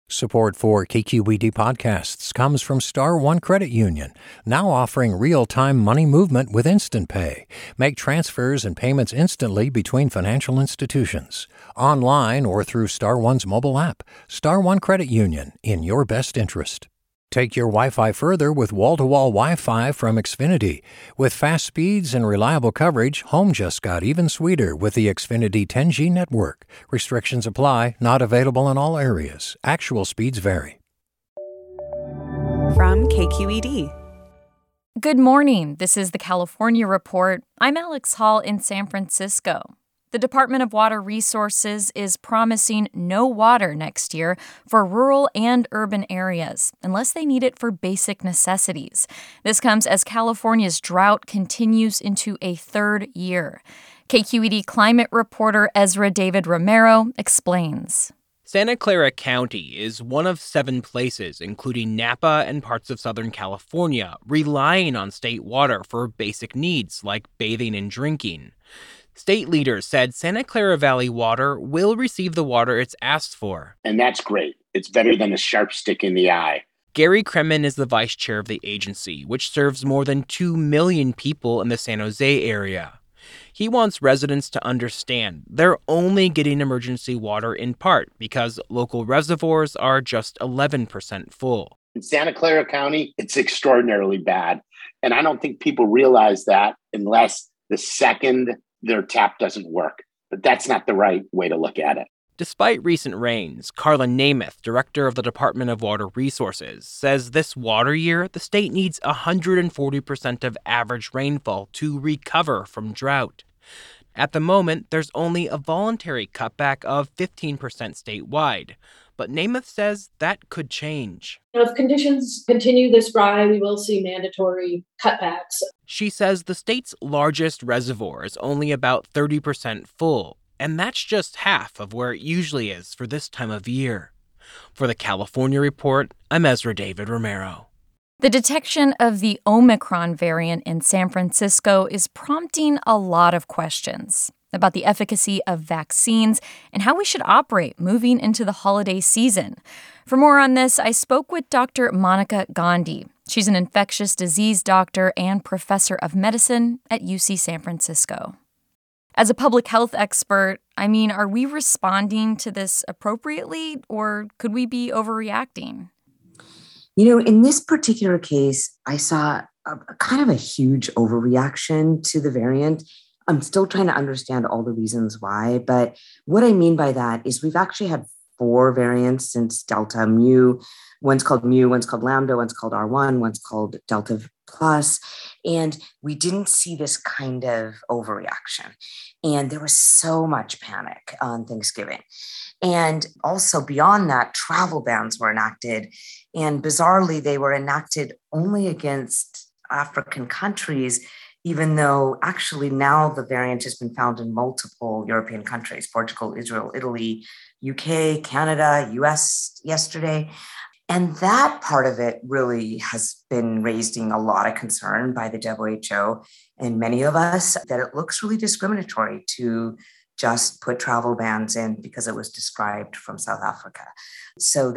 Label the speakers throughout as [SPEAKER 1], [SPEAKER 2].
[SPEAKER 1] Support for KQED podcasts comes from Star One Credit Union, now offering real-time money movement with Instant Pay. Make transfers and payments instantly between financial institutions, online or through Star One's mobile app. Star One Credit Union, in your best interest. Take your Wi-Fi further with wall-to-wall Wi-Fi from Xfinity. With fast speeds and reliable coverage, home just got even sweeter with the Xfinity 10G network. Restrictions apply, not available in all areas. Actual speeds vary.
[SPEAKER 2] From KQED.
[SPEAKER 3] Good morning. This is the California Report. I'm Alex Hall in San Francisco. The Department of Water Resources is promising no water next year for rural and urban areas, unless they need it for basic necessities. This comes as California's drought continues into a third year. KQED climate reporter Ezra David Romero explains.
[SPEAKER 4] Santa Clara County is one of 7 places, including Napa and parts of Southern California, relying on state water for basic needs like bathing and drinking. State leaders said Santa Clara Valley Water will receive the water it's asked for.
[SPEAKER 5] And that's great. It's better than a sharp stick in the eye.
[SPEAKER 4] Gary Kremen is the vice chair of the agency, which serves more than 2 million people in the San Jose area. He wants residents to understand they're only getting emergency water in part because local reservoirs are just 11% full.
[SPEAKER 5] In Santa Clara County, it's extraordinarily bad. And I don't think people realize that unless the second their tap doesn't work. But that's not the right way to look at it.
[SPEAKER 4] Despite recent rains, Carla Namath, director of the Department of Water Resources, says this water year, the state needs 140% of average rainfall to recover from drought. At the moment, there's only a voluntary cutback of 15% statewide. But Namath says that could change.
[SPEAKER 6] If conditions continue this dry, we will see mandatory cutbacks.
[SPEAKER 4] She says the state's largest reservoir is only about 30% full, and that's just half of where it usually is for this time of year. For the California Report, I'm Ezra David Romero.
[SPEAKER 3] The detection of the Omicron variant in San Francisco is prompting a lot of questions about the efficacy of vaccines and how we should operate moving into the holiday season. For more on this, I spoke with Dr. Monica Gandhi. She's an infectious disease doctor and professor of medicine at UC San Francisco. As a public health expert, are we responding to this appropriately, or could we be overreacting?
[SPEAKER 7] In this particular case, I saw a kind of a huge overreaction to the variant. I'm still trying to understand all the reasons why, but what I mean by that is we've actually had 4 variants since Delta Mu. One's called Mu, one's called Lambda, one's called R1, one's called Delta Plus, and we didn't see this kind of overreaction. And there was so much panic on Thanksgiving. And also beyond that, travel bans were enacted. And bizarrely, they were enacted only against African countries, even though actually now the variant has been found in multiple European countries, Portugal, Israel, Italy, UK, Canada, US yesterday. And that part of it really has been raising a lot of concern by the WHO and many of us that it looks really discriminatory to just put travel bans in because it was described from South Africa. So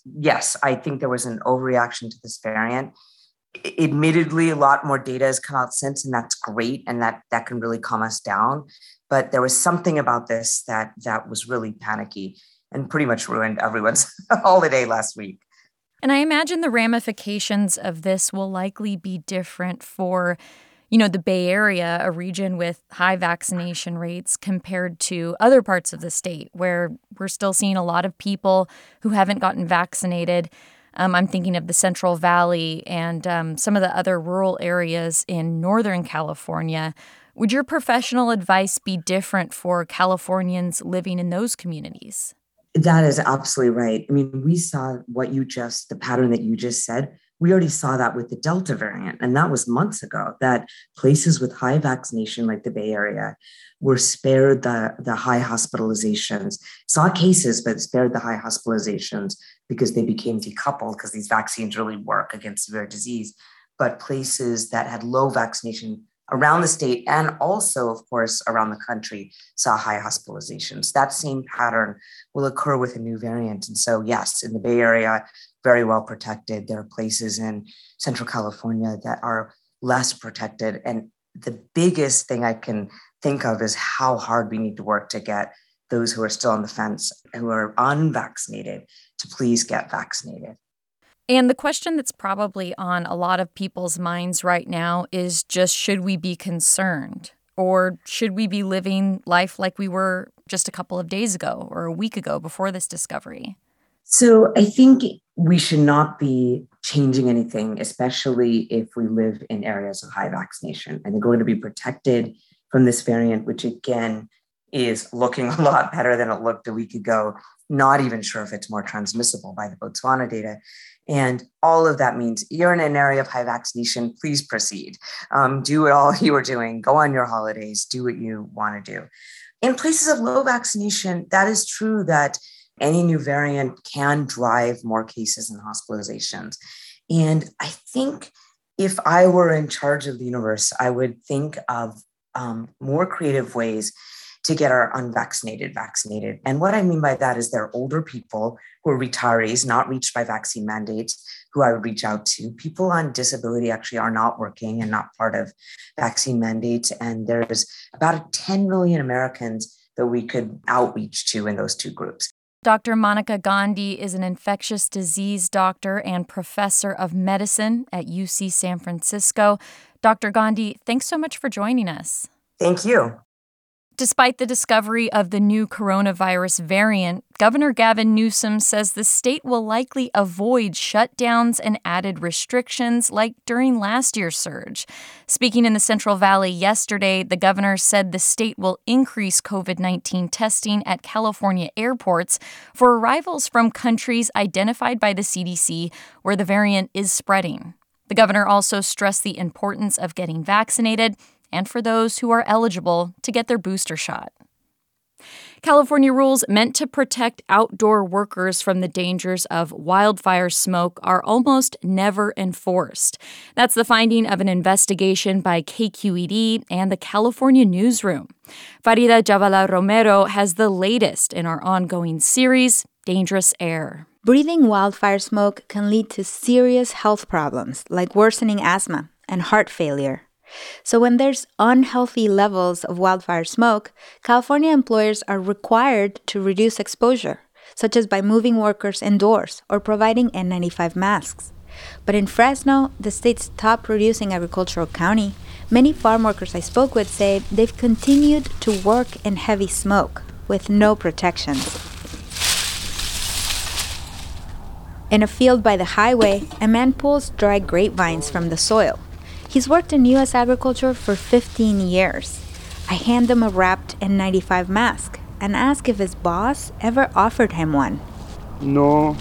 [SPEAKER 7] I think there was an overreaction to this variant. Admittedly, a lot more data has come out since, and that's great, and that can really calm us down. But there was something about this that was really panicky and pretty much ruined everyone's holiday last week.
[SPEAKER 3] And I imagine the ramifications of this will likely be different for, the Bay Area, a region with high vaccination rates compared to other parts of the state where we're still seeing a lot of people who haven't gotten vaccinated. I'm thinking of the Central Valley and some of the other rural areas in Northern California. Would your professional advice be different for Californians living in those communities?
[SPEAKER 7] That is absolutely right. We saw the pattern that you just said. We already saw that with the Delta variant, and that was months ago, that places with high vaccination like the Bay Area were spared the high hospitalizations, saw cases, but spared the high hospitalizations because they became decoupled because these vaccines really work against severe disease. But places that had low vaccination around the state and also, of course, around the country saw high hospitalizations. That same pattern will occur with a new variant. And so, yes, in the Bay Area, very well protected. There are places in Central California that are less protected. And the biggest thing I can think of is how hard we need to work to get those who are still on the fence, who are unvaccinated, to please get vaccinated.
[SPEAKER 3] And the question that's probably on a lot of people's minds right now is just, should we be concerned? Or should we be living life like we were just a couple of days ago or a week ago before this discovery?
[SPEAKER 7] So I think we should not be changing anything, especially if we live in areas of high vaccination. I think we're going to be protected from this variant, which again is looking a lot better than it looked a week ago. Not even sure if it's more transmissible by the Botswana data. And all of that means you're in an area of high vaccination, please proceed. Do what all you were doing, go on your holidays, do what you want to do. In places of low vaccination, that is true that any new variant can drive more cases and hospitalizations. And I think if I were in charge of the universe, I would think of more creative ways to get our unvaccinated vaccinated. And what I mean by that is they're older people who are retirees, not reached by vaccine mandates, who I would reach out to. People on disability actually are not working and not part of vaccine mandates. And there's about 10 million Americans that we could outreach to in those two groups.
[SPEAKER 3] Dr. Monica Gandhi is an infectious disease doctor and professor of medicine at UC San Francisco. Dr. Gandhi, thanks so much for joining us.
[SPEAKER 7] Thank you.
[SPEAKER 3] Despite the discovery of the new coronavirus variant, Governor Gavin Newsom says the state will likely avoid shutdowns and added restrictions like during last year's surge. Speaking in the Central Valley yesterday, the governor said the state will increase COVID-19 testing at California airports for arrivals from countries identified by the CDC where the variant is spreading. The governor also stressed the importance of getting vaccinated and for those who are eligible to get their booster shot. California rules meant to protect outdoor workers from the dangers of wildfire smoke are almost never enforced. That's the finding of an investigation by KQED and the California Newsroom. Farida Jhabvala Romero has the latest in our ongoing series, Dangerous Air.
[SPEAKER 2] Breathing wildfire smoke can lead to serious health problems like worsening asthma and heart failure. So when there's unhealthy levels of wildfire smoke, California employers are required to reduce exposure, such as by moving workers indoors or providing N95 masks. But in Fresno, the state's top producing agricultural county, many farm workers I spoke with say they've continued to work in heavy smoke with no protections. In a field by the highway, a man pulls dry grapevines from the soil. He's worked in U.S. agriculture for 15 years. I hand him a wrapped N95 mask and ask if his boss ever offered him one.
[SPEAKER 8] No.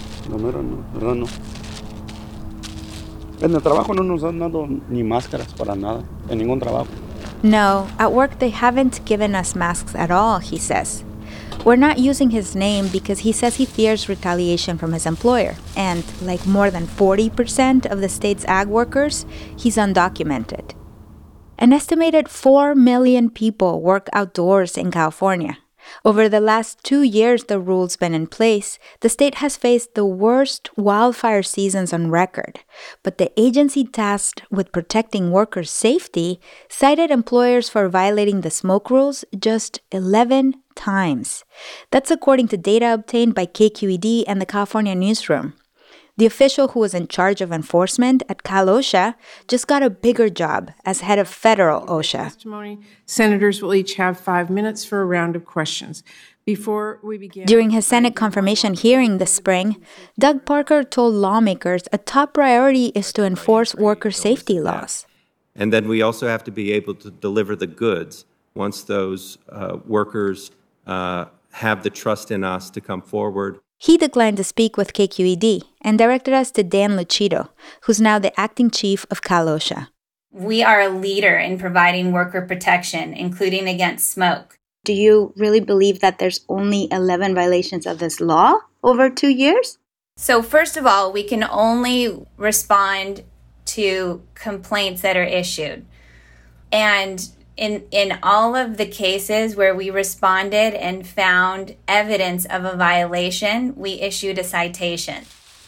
[SPEAKER 8] En el trabajo no nos han dado ni máscaras para nada, en ningún trabajo.
[SPEAKER 2] No, at work they haven't given us masks at all, he says. We're not using his name because he says he fears retaliation from his employer. And like more than 40% of the state's ag workers, he's undocumented. An estimated 4 million people work outdoors in California. Over the last 2 years the rule's been in place, the state has faced the worst wildfire seasons on record. But the agency tasked with protecting workers' safety cited employers for violating the smoke rules just 11 times. That's according to data obtained by KQED and the California Newsroom. The official who was in charge of enforcement at Cal OSHA just got a bigger job as head of federal OSHA.
[SPEAKER 9] Senators will each have 5 minutes for a round of questions. Before we begin,
[SPEAKER 2] during his Senate confirmation hearing this spring, Doug Parker told lawmakers a top priority is to enforce worker safety laws.
[SPEAKER 10] And then we also have to be able to deliver the goods once those workers have the trust in us to come forward.
[SPEAKER 2] He declined to speak with KQED and directed us to Dan Lucido, who's now the acting chief of Cal OSHA.
[SPEAKER 11] We are a leader in providing worker protection, including against smoke.
[SPEAKER 2] Do you really believe that there's only 11 violations of this law over 2 years?
[SPEAKER 11] So first of all, we can only respond to complaints that are issued. And in all of the cases where we responded and found evidence of a violation, we issued a citation.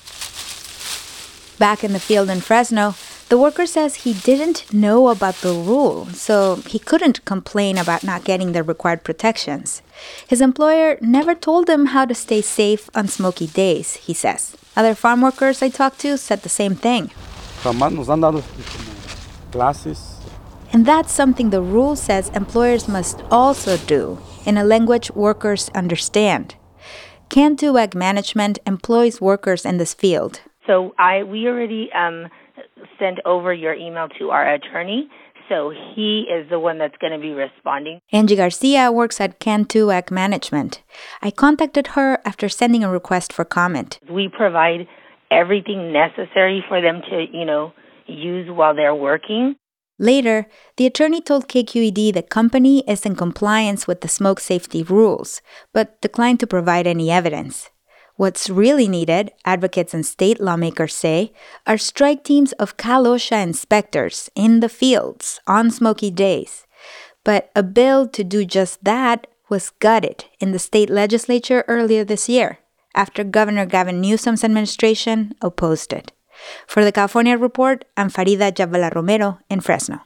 [SPEAKER 2] Back in the field in Fresno, the worker says he didn't know about the rule, so he couldn't complain about not getting the required protections. His employer never told him how to stay safe on smoky days, he says. Other farm workers I talked to said the same thing.
[SPEAKER 8] Jamás nos han dado clases.
[SPEAKER 2] And that's something the rule says employers must also do in a language workers understand. Can-Do Ag Management employs workers in this field.
[SPEAKER 12] So we already sent over your email to our attorney, so he is the one that's going to be responding.
[SPEAKER 2] Angie Garcia works at Can-Do Ag Management. I contacted her after sending a request for comment.
[SPEAKER 12] We provide everything necessary for them to, use while they're working.
[SPEAKER 2] Later, the attorney told KQED the company is in compliance with the smoke safety rules, but declined to provide any evidence. What's really needed, advocates and state lawmakers say, are strike teams of Cal OSHA inspectors in the fields on smoky days. But a bill to do just that was gutted in the state legislature earlier this year, after Governor Gavin Newsom's administration opposed it. For the California Report, I'm Farida Jabala Romero in Fresno.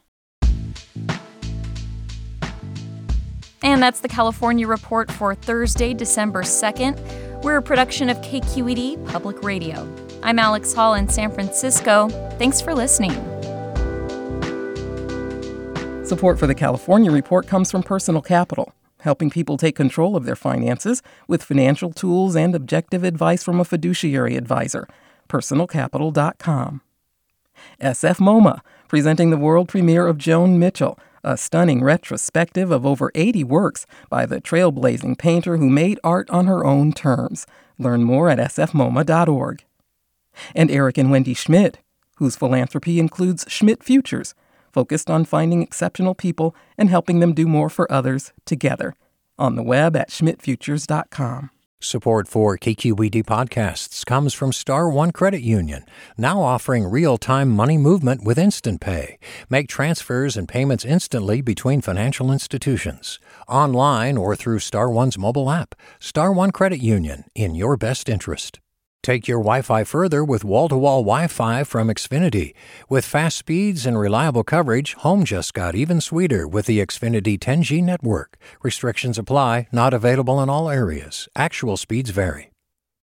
[SPEAKER 3] And that's the California Report for Thursday, December 2nd. We're a production of KQED Public Radio. I'm Alex Hall in San Francisco. Thanks for listening.
[SPEAKER 13] Support for the California Report comes from Personal Capital, helping people take control of their finances with financial tools and objective advice from a fiduciary advisor. PersonalCapital.com. SF MoMA, presenting the world premiere of Joan Mitchell, a stunning retrospective of over 80 works by the trailblazing painter who made art on her own terms. Learn more at sfmoma.org. And Eric and Wendy Schmidt, whose philanthropy includes Schmidt Futures, focused on finding exceptional people and helping them do more for others together. On the web at schmidtfutures.com.
[SPEAKER 1] Support for KQED podcasts comes from Star One Credit Union, now offering real-time money movement with Instant Pay. Make transfers and payments instantly between financial institutions, online or through Star One's mobile app. Star One Credit Union, in your best interest. Take your Wi-Fi further with wall-to-wall Wi-Fi from Xfinity. With fast speeds and reliable coverage, home just got even sweeter with the Xfinity 10G network. Restrictions apply, not available in all areas. Actual speeds vary.